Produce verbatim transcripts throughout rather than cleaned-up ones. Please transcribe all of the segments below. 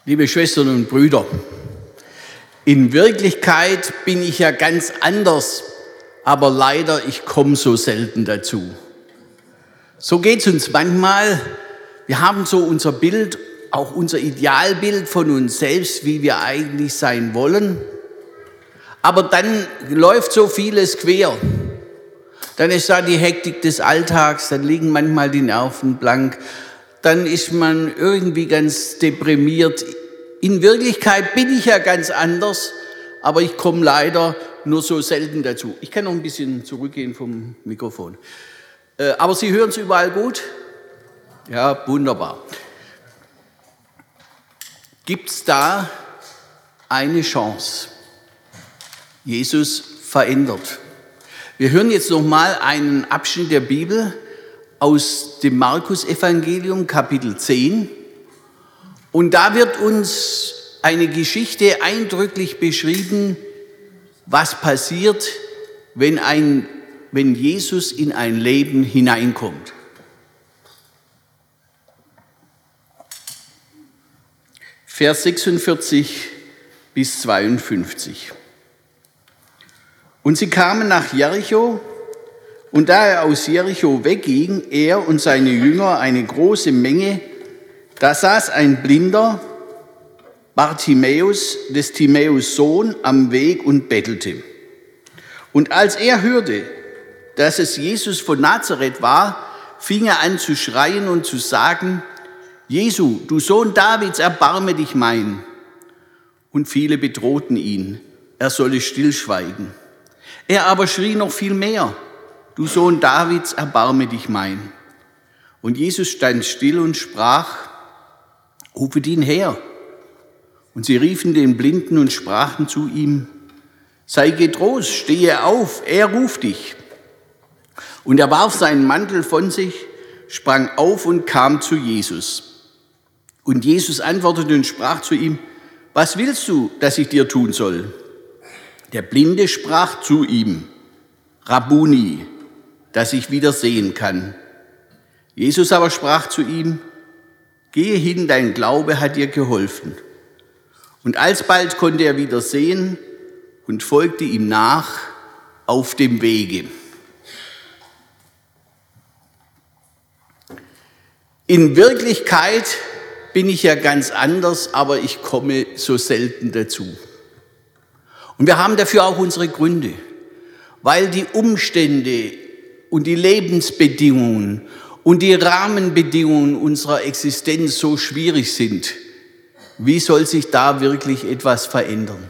Liebe Schwestern und Brüder, in Wirklichkeit bin ich ja ganz anders, aber leider, ich komme so selten dazu. So geht es uns manchmal. Wir haben so unser Bild, auch unser Idealbild von uns selbst, wie wir eigentlich sein wollen. Aber dann läuft so vieles quer. Dann ist da die Hektik des Alltags, dann liegen manchmal die Nerven blank. Dann ist man irgendwie ganz deprimiert. In Wirklichkeit bin ich ja ganz anders, aber ich komme leider nur so selten dazu. Ich kann noch ein bisschen zurückgehen vom Mikrofon. Äh, aber Sie hören es überall gut? Ja, wunderbar. Gibt es da eine Chance? Jesus verändert. Wir hören jetzt noch mal einen Abschnitt der Bibel aus dem Markus-Evangelium, Kapitel zehn. Und da wird uns eine Geschichte eindrücklich beschrieben, was passiert, wenn, ein, wenn Jesus in ein Leben hineinkommt. Vers sechsundvierzig bis zweiundfünfzig. Und sie kamen nach Jericho, und da er aus Jericho wegging, er und seine Jünger, eine große Menge, da saß ein Blinder, Bartimäus, des Timäus Sohn, am Weg und bettelte. Und als er hörte, dass es Jesus von Nazareth war, fing er an zu schreien und zu sagen: Jesu, du Sohn Davids, erbarme dich mein. Und viele bedrohten ihn, er solle stillschweigen. Er aber schrie noch viel mehr: Du Sohn Davids, erbarme dich mein. Und Jesus stand still und sprach: Rufet ihn her. Und sie riefen den Blinden und sprachen zu ihm: Sei getrost, stehe auf, er ruft dich. Und er warf seinen Mantel von sich, sprang auf und kam zu Jesus. Und Jesus antwortete und sprach zu ihm: Was willst du, dass ich dir tun soll? Der Blinde sprach zu ihm: Rabbuni, dass ich wieder sehen kann. Jesus aber sprach zu ihm: Gehe hin, dein Glaube hat dir geholfen. Und alsbald konnte er wieder sehen und folgte ihm nach auf dem Wege. In Wirklichkeit bin ich ja ganz anders, aber ich komme so selten dazu. Und wir haben dafür auch unsere Gründe, weil die Umstände und die Lebensbedingungen und die Rahmenbedingungen unserer Existenz so schwierig sind. Wie soll sich da wirklich etwas verändern?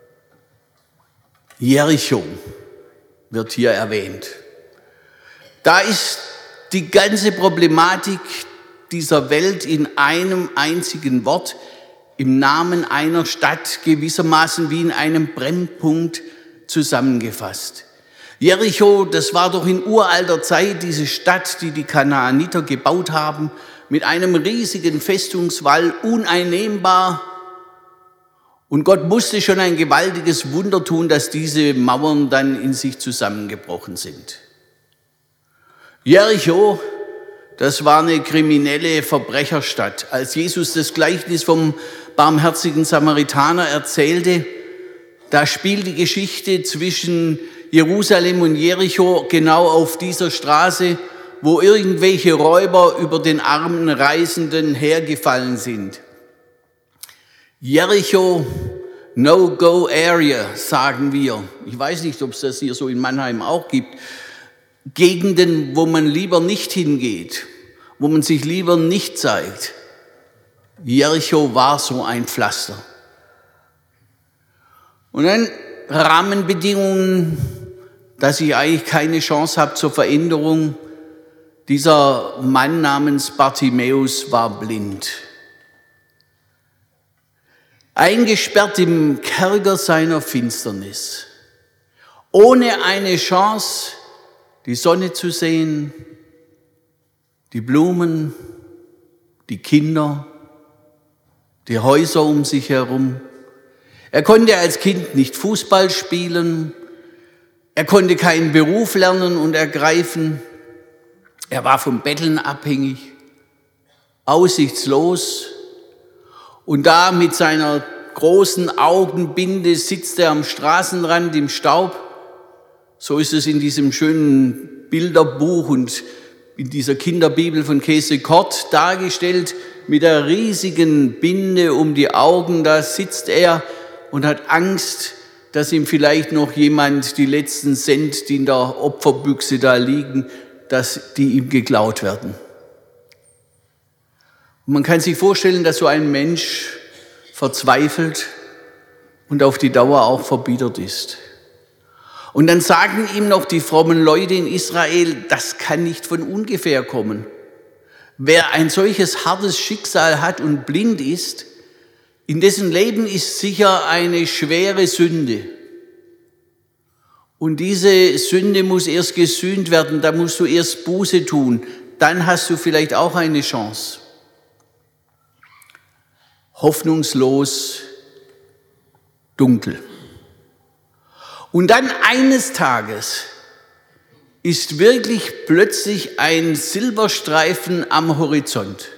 Jericho wird hier erwähnt. Da ist die ganze Problematik dieser Welt in einem einzigen Wort, im Namen einer Stadt, gewissermaßen wie in einem Brennpunkt zusammengefasst. Jericho, das war doch in uralter Zeit diese Stadt, die die Kanaaniter gebaut haben, mit einem riesigen Festungswall, uneinnehmbar. Und Gott musste schon ein gewaltiges Wunder tun, dass diese Mauern dann in sich zusammengebrochen sind. Jericho, das war eine kriminelle Verbrecherstadt. Als Jesus das Gleichnis vom barmherzigen Samaritaner erzählte, da spielt die Geschichte zwischen Jerusalem und Jericho genau auf dieser Straße, wo irgendwelche Räuber über den armen Reisenden hergefallen sind. Jericho, No-Go-Area, sagen wir. Ich weiß nicht, ob es das hier so in Mannheim auch gibt. Gegenden, wo man lieber nicht hingeht, wo man sich lieber nicht zeigt. Jericho war so ein Pflaster. Und dann Rahmenbedingungen, dass ich eigentlich keine Chance habe zur Veränderung. Dieser Mann namens Bartimäus war blind. Eingesperrt im Kerker seiner Finsternis. Ohne eine Chance, die Sonne zu sehen, die Blumen, die Kinder, die Häuser um sich herum. Er konnte als Kind nicht Fußball spielen, er konnte keinen Beruf lernen und ergreifen, er war vom Betteln abhängig, aussichtslos Und da mit seiner großen Augenbinde sitzt er am Straßenrand im Staub. So ist es in diesem schönen Bilderbuch und in dieser Kinderbibel von Käse Kort dargestellt. Mit der riesigen Binde um die Augen, da sitzt er und hat Angst, dass ihm vielleicht noch jemand die letzten Cent, die in der Opferbüchse da liegen, dass die ihm geklaut werden. Und man kann sich vorstellen, dass so ein Mensch verzweifelt und auf die Dauer auch verbittert ist. Und dann sagen ihm noch die frommen Leute in Israel, das kann nicht von ungefähr kommen. Wer ein solches hartes Schicksal hat und blind ist, in dessen Leben ist sicher eine schwere Sünde. Und diese Sünde muss erst gesühnt werden, da musst du erst Buße tun, dann hast du vielleicht auch eine Chance. Hoffnungslos, dunkel. Und dann eines Tages ist wirklich plötzlich ein Silberstreifen am Horizont.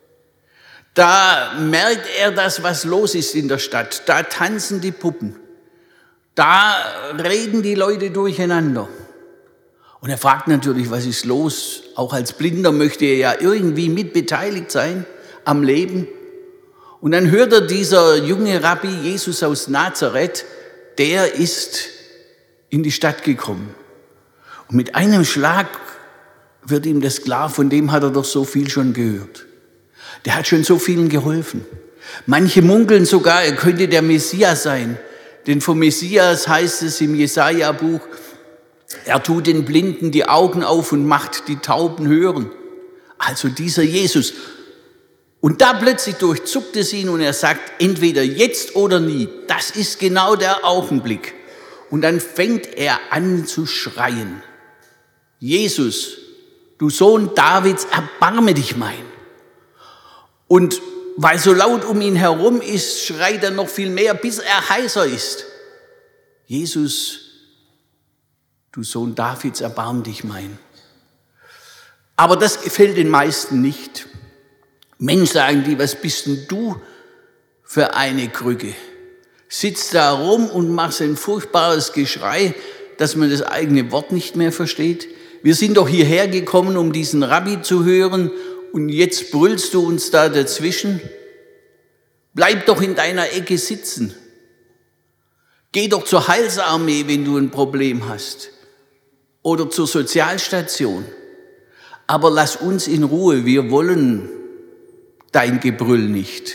Da merkt er das, was los ist in der Stadt. Da tanzen die Puppen. Da reden die Leute durcheinander. Und er fragt natürlich, was ist los? Auch als Blinder möchte er ja irgendwie mitbeteiligt sein am Leben. Und dann hört er, dieser junge Rabbi Jesus aus Nazareth, der ist in die Stadt gekommen. Und mit einem Schlag wird ihm das klar, von dem hat er doch so viel schon gehört. Der hat schon so vielen geholfen. Manche munkeln sogar, er könnte der Messias sein. Denn vom Messias heißt es im Jesaja-Buch, er tut den Blinden die Augen auf und macht die Tauben hören. Also dieser Jesus. Und da plötzlich durchzuckt es ihn und er sagt, entweder jetzt oder nie. Das ist genau der Augenblick. Und dann fängt er an zu schreien. Jesus, du Sohn Davids, erbarme dich mein. Und weil so laut um ihn herum ist, schreit er noch viel mehr, bis er heiser ist. Jesus, du Sohn Davids, erbarm dich mein. Aber das gefällt den meisten nicht. Mensch, sagen die, was bist denn du für eine Krücke? Sitzt da rum und machst ein furchtbares Geschrei, dass man das eigene Wort nicht mehr versteht. Wir sind doch hierher gekommen, um diesen Rabbi zu hören und jetzt brüllst du uns da dazwischen. Bleib doch in deiner Ecke sitzen. Geh doch zur Heilsarmee, wenn du ein Problem hast. Oder zur Sozialstation. Aber lass uns in Ruhe, wir wollen dein Gebrüll nicht.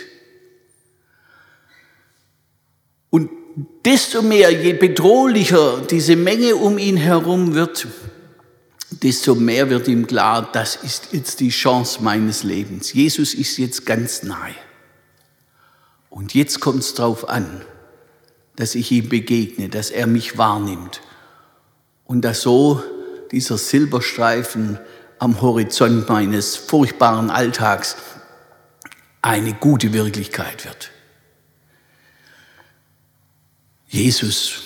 Und desto mehr, je bedrohlicher diese Menge um ihn herum wird, desto mehr wird ihm klar, das ist jetzt die Chance meines Lebens. Jesus ist jetzt ganz nahe. Und jetzt kommt es darauf an, dass ich ihm begegne, dass er mich wahrnimmt und dass so dieser Silberstreifen am Horizont meines furchtbaren Alltags eine gute Wirklichkeit wird. Jesus,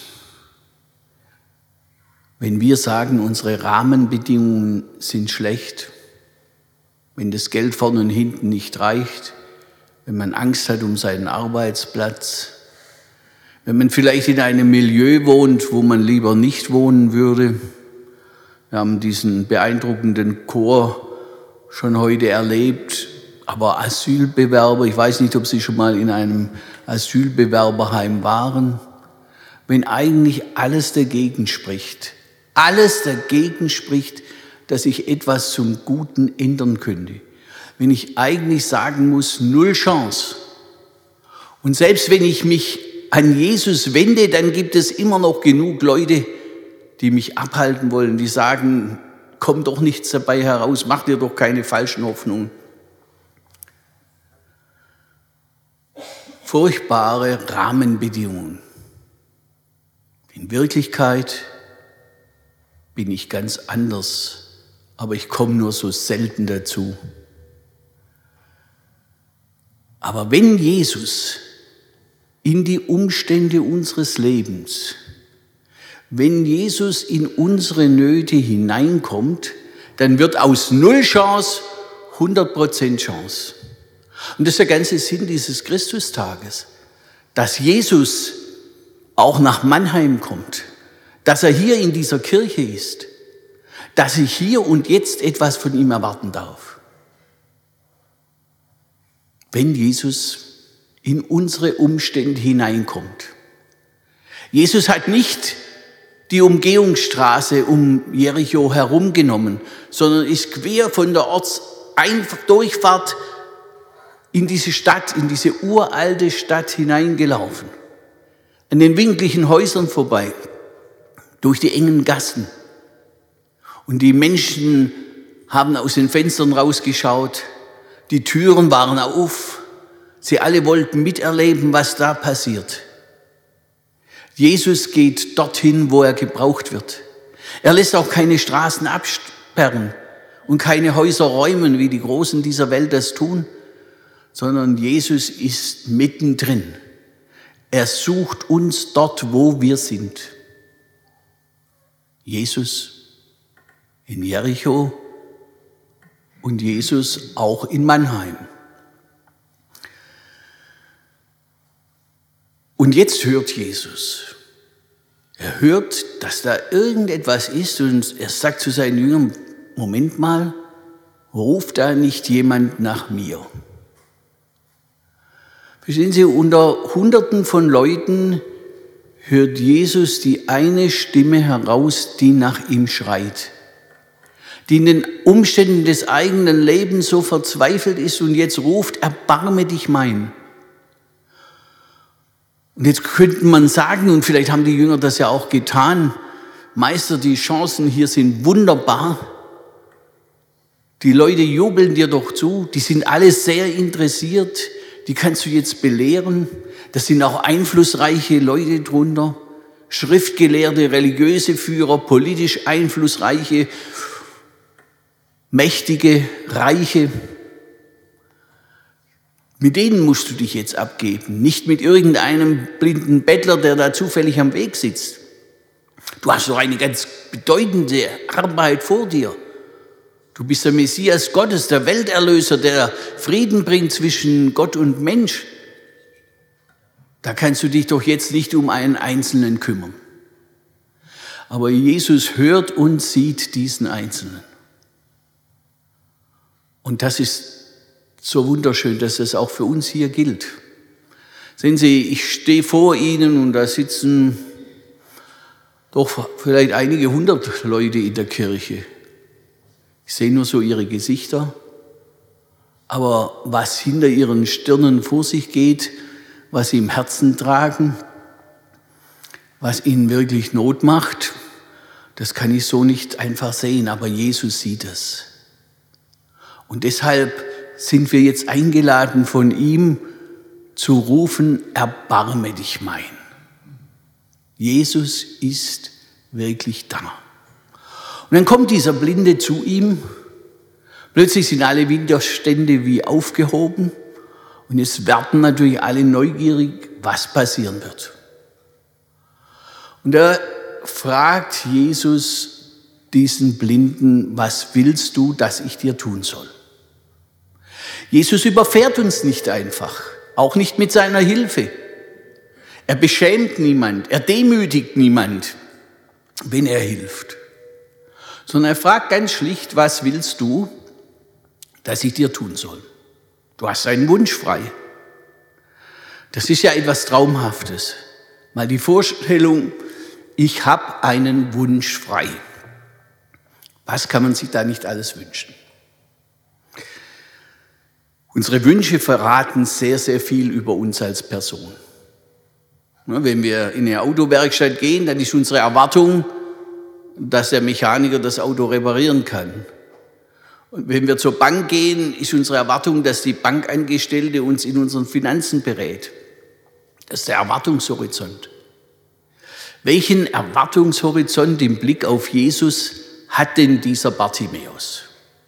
wenn wir sagen, unsere Rahmenbedingungen sind schlecht, wenn das Geld vorne und hinten nicht reicht, wenn man Angst hat um seinen Arbeitsplatz, wenn man vielleicht in einem Milieu wohnt, wo man lieber nicht wohnen würde. Wir haben diesen beeindruckenden Chor schon heute erlebt, aber Asylbewerber, ich weiß nicht, ob Sie schon mal in einem Asylbewerberheim waren, wenn eigentlich alles dagegen spricht, alles dagegen spricht, dass ich etwas zum Guten ändern könnte. Wenn ich eigentlich sagen muss, null Chance. Und selbst wenn ich mich an Jesus wende, dann gibt es immer noch genug Leute, die mich abhalten wollen, die sagen, komm doch nichts dabei heraus, mach dir doch keine falschen Hoffnungen. Furchtbare Rahmenbedingungen. In Wirklichkeit bin ich ganz anders, aber ich komme nur so selten dazu. Aber wenn Jesus in die Umstände unseres Lebens, wenn Jesus in unsere Nöte hineinkommt, dann wird aus null Chance hundert Prozent Chance. Und das ist der ganze Sinn dieses Christustages, dass Jesus auch nach Mannheim kommt, dass er hier in dieser Kirche ist, dass ich hier und jetzt etwas von ihm erwarten darf. Wenn Jesus in unsere Umstände hineinkommt. Jesus hat nicht die Umgehungsstraße um Jericho herumgenommen, sondern ist quer von der Ortsdurchfahrt in diese Stadt, in diese uralte Stadt hineingelaufen. An den winkligen Häusern vorbei, durch die engen Gassen. Und die Menschen haben aus den Fenstern rausgeschaut, die Türen waren auf, sie alle wollten miterleben, was da passiert. Jesus geht dorthin, wo er gebraucht wird. Er lässt auch keine Straßen absperren und keine Häuser räumen, wie die Großen dieser Welt das tun, sondern Jesus ist mittendrin. Er sucht uns dort, wo wir sind. Jesus in Jericho und Jesus auch in Mannheim. Und jetzt hört Jesus. Er hört, dass da irgendetwas ist und er sagt zu seinen Jüngern, Moment mal, ruft da nicht jemand nach mir? Verstehen Sie, unter Hunderten von Leuten hört Jesus die eine Stimme heraus, die nach ihm schreit, die in den Umständen des eigenen Lebens so verzweifelt ist und jetzt ruft, erbarme dich mein. Und jetzt könnte man sagen, und vielleicht haben die Jünger das ja auch getan, Meister, die Chancen hier sind wunderbar. Die Leute jubeln dir doch zu, die sind alle sehr interessiert, die kannst du jetzt belehren. Da sind auch einflussreiche Leute drunter, schriftgelehrte, religiöse Führer, politisch einflussreiche, mächtige, reiche. Mit denen musst du dich jetzt abgeben, nicht mit irgendeinem blinden Bettler, der da zufällig am Weg sitzt. Du hast doch eine ganz bedeutende Arbeit vor dir. Du bist der Messias Gottes, der Welterlöser, der Frieden bringt zwischen Gott und Mensch. Da kannst du dich doch jetzt nicht um einen Einzelnen kümmern. Aber Jesus hört und sieht diesen Einzelnen. Und das ist so wunderschön, dass das auch für uns hier gilt. Sehen Sie, ich stehe vor Ihnen und da sitzen doch vielleicht einige hundert Leute in der Kirche. Ich sehe nur so ihre Gesichter, aber was hinter ihren Stirnen vor sich geht, was sie im Herzen tragen, was ihnen wirklich Not macht, das kann ich so nicht einfach sehen, aber Jesus sieht es. Und deshalb sind wir jetzt eingeladen von ihm zu rufen, erbarme dich mein. Jesus ist wirklich da. Und dann kommt dieser Blinde zu ihm. Plötzlich sind alle Widerstände wie aufgehoben. Und jetzt werden natürlich alle neugierig, was passieren wird. Und da fragt Jesus diesen Blinden, was willst du, dass ich dir tun soll? Jesus überfährt uns nicht einfach, auch nicht mit seiner Hilfe. Er beschämt niemand, er demütigt niemand, wenn er hilft. Sondern er fragt ganz schlicht, was willst du, dass ich dir tun soll? Du hast einen Wunsch frei. Das ist ja etwas Traumhaftes. Mal die Vorstellung, ich habe einen Wunsch frei. Was kann man sich da nicht alles wünschen? Unsere Wünsche verraten sehr, sehr viel über uns als Person. Wenn wir in eine Autowerkstatt gehen, dann ist unsere Erwartung, dass der Mechaniker das Auto reparieren kann. Und wenn wir zur Bank gehen, ist unsere Erwartung, dass die Bankangestellte uns in unseren Finanzen berät. Das ist der Erwartungshorizont. Welchen Erwartungshorizont im Blick auf Jesus hat denn dieser Bartimäus?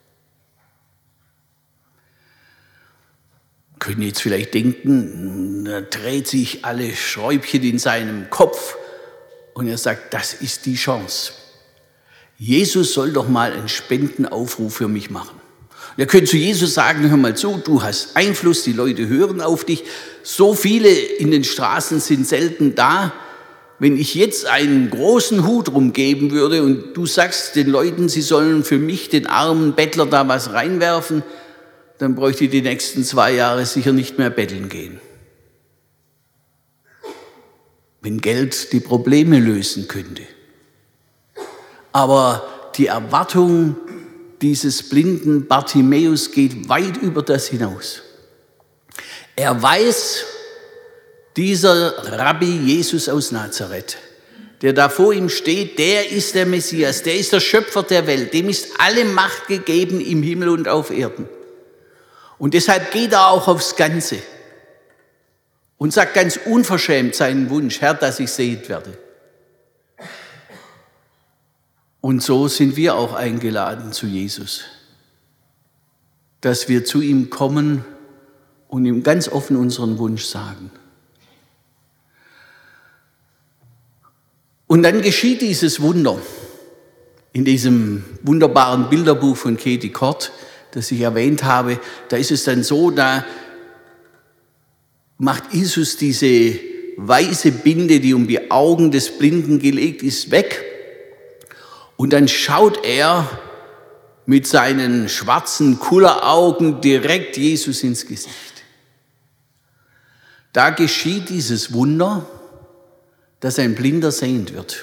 Wir können jetzt vielleicht denken, da dreht sich alle Schräubchen in seinem Kopf und er sagt, das ist die Chance. Jesus soll doch mal einen Spendenaufruf für mich machen. Und Wir können zu Jesus sagen, hör mal zu, du hast Einfluss, die Leute hören auf dich. So viele in den Straßen sind selten da. Wenn ich jetzt einen großen Hut rumgeben würde und du sagst den Leuten, sie sollen für mich, den armen Bettler, da was reinwerfen, dann bräuchte ich die nächsten zwei Jahre sicher nicht mehr betteln gehen. Wenn Geld die Probleme lösen könnte. Aber die Erwartung dieses blinden Bartimäus geht weit über das hinaus. Er weiß, dieser Rabbi Jesus aus Nazareth, der da vor ihm steht, der ist der Messias, der ist der Schöpfer der Welt, dem ist alle Macht gegeben im Himmel und auf Erden. Und deshalb geht er auch aufs Ganze und sagt ganz unverschämt seinen Wunsch, Herr, dass ich sehend werde. Und so sind wir auch eingeladen zu Jesus, dass wir zu ihm kommen und ihm ganz offen unseren Wunsch sagen. Und dann geschieht dieses Wunder in diesem wunderbaren Bilderbuch von Katie Kort, das ich erwähnt habe. Da ist es dann so, da macht Jesus diese weiße Binde, die um die Augen des Blinden gelegt ist, weg. Und dann schaut er mit seinen schwarzen Kulleraugen direkt Jesus ins Gesicht. Da geschieht dieses Wunder, dass ein Blinder sehend wird.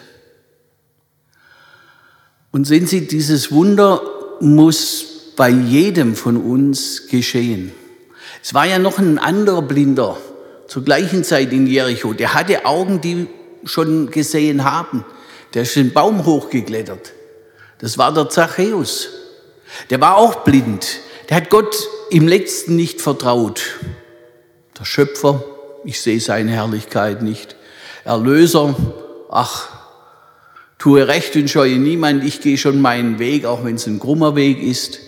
Und sehen Sie, dieses Wunder muss bei jedem von uns geschehen. Es war ja noch ein anderer Blinder zur gleichen Zeit in Jericho. Der hatte Augen, die schon gesehen haben. Der ist den Baum hochgeklettert. Das war der Zachäus. Der war auch blind. Der hat Gott im Letzten nicht vertraut. Der Schöpfer, ich sehe seine Herrlichkeit nicht. Erlöser, ach, tue Recht und scheue niemand, ich gehe schon meinen Weg, auch wenn es ein krummer Weg ist.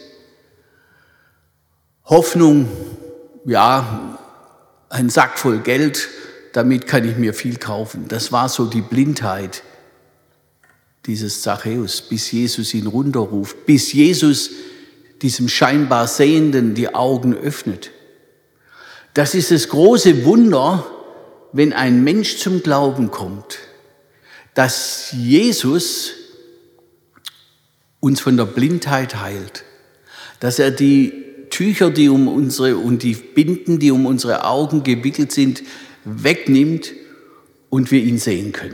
Hoffnung, ja, ein Sack voll Geld, damit kann ich mir viel kaufen. Das war so die Blindheit dieses Zachäus, bis Jesus ihn runterruft, bis Jesus diesem scheinbar Sehenden die Augen öffnet. Das ist das große Wunder, wenn ein Mensch zum Glauben kommt, dass Jesus uns von der Blindheit heilt, dass er die Tücher, die um unsere und die Binden, die um unsere Augen gewickelt sind, wegnimmt und wir ihn sehen können.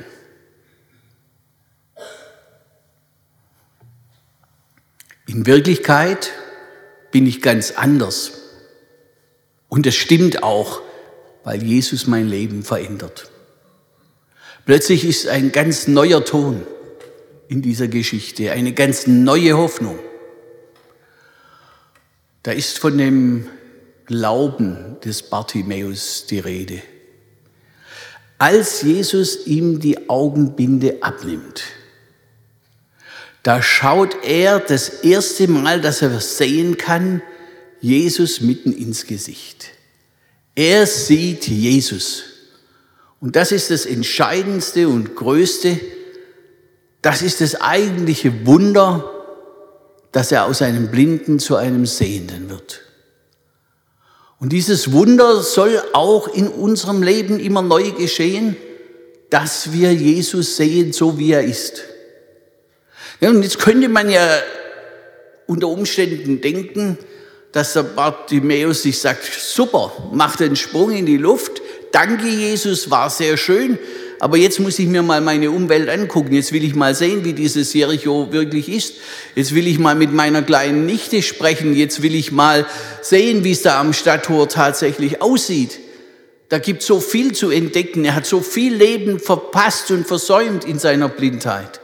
In Wirklichkeit bin ich ganz anders. Und es stimmt auch, weil Jesus mein Leben verändert. Plötzlich ist ein ganz neuer Ton in dieser Geschichte, eine ganz neue Hoffnung. Da ist von dem Glauben des Bartimäus die Rede. Als Jesus ihm die Augenbinde abnimmt, da schaut er das erste Mal, dass er sehen kann, Jesus mitten ins Gesicht. Er sieht Jesus. Und das ist das Entscheidendste und Größte. Das ist das eigentliche Wunder, dass er aus einem Blinden zu einem Sehenden wird. Und dieses Wunder soll auch in unserem Leben immer neu geschehen, dass wir Jesus sehen, so wie er ist. Ja, und jetzt könnte man ja unter Umständen denken, dass der Bartimäus sich sagt, super, macht einen Sprung in die Luft, danke Jesus, war sehr schön, aber jetzt muss ich mir mal meine Umwelt angucken, jetzt will ich mal sehen, wie dieses Jericho wirklich ist, jetzt will ich mal mit meiner kleinen Nichte sprechen, jetzt will ich mal sehen, wie es da am Stadttor tatsächlich aussieht. Da gibt es so viel zu entdecken, er hat so viel Leben verpasst und versäumt in seiner Blindheit.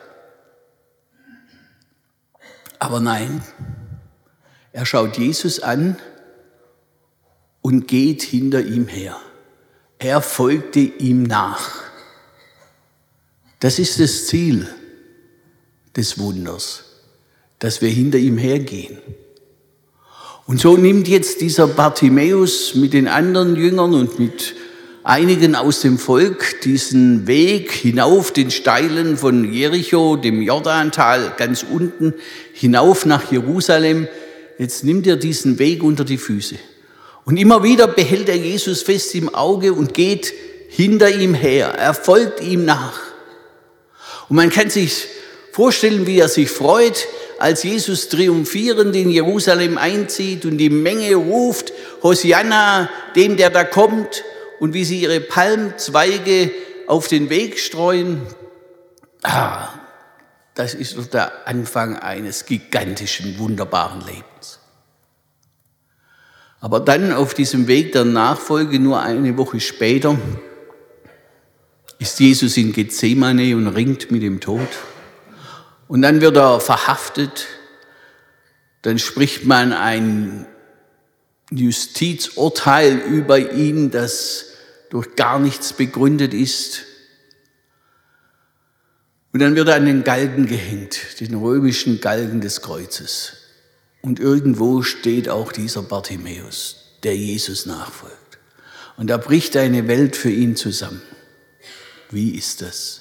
Aber nein, er schaut Jesus an und geht hinter ihm her. Er folgte ihm nach. Das ist das Ziel des Wunders, dass wir hinter ihm hergehen. Und so nimmt jetzt dieser Bartimäus mit den anderen Jüngern und mit einigen aus dem Volk diesen Weg hinauf den Steilen von Jericho, dem Jordantal, ganz unten, hinauf nach Jerusalem. jetzt nimmt er diesen Weg unter die Füße. Und immer wieder behält er Jesus fest im Auge und geht hinter ihm her. Er folgt ihm nach. Und man kann sich vorstellen, wie er sich freut, als Jesus triumphierend in Jerusalem einzieht und die Menge ruft, Hosianna, dem, der da kommt, und wie sie ihre Palmzweige auf den Weg streuen. Ah, das ist doch der Anfang eines gigantischen, wunderbaren Lebens. Aber dann auf diesem Weg der Nachfolge, nur eine Woche später, ist Jesus in Gethsemane und ringt mit dem Tod. Und dann wird er verhaftet. Dann spricht man ein Justizurteil über ihn, das durch gar nichts begründet ist. Und dann wird er an den Galgen gehängt, den römischen Galgen des Kreuzes. Und irgendwo steht auch dieser Bartimäus, der Jesus nachfolgt. Und da bricht eine Welt für ihn zusammen. Wie ist das?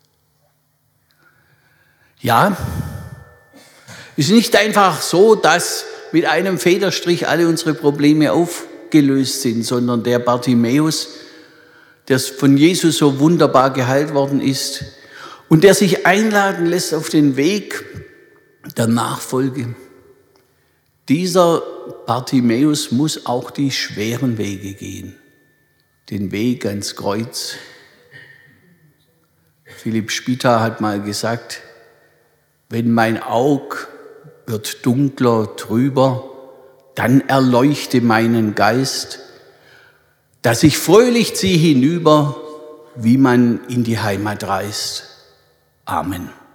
Ja, ist nicht einfach so, dass mit einem Federstrich alle unsere Probleme aufgelöst sind, sondern der Bartimäus, der von Jesus so wunderbar geheilt worden ist und der sich einladen lässt auf den Weg der Nachfolge, dieser Bartimäus muss auch die schweren Wege gehen, den Weg ans Kreuz. Philipp Spitta hat mal gesagt, wenn mein Aug wird dunkler, trüber, dann erleuchte meinen Geist, dass ich fröhlich ziehe hinüber, wie man in die Heimat reist. Amen.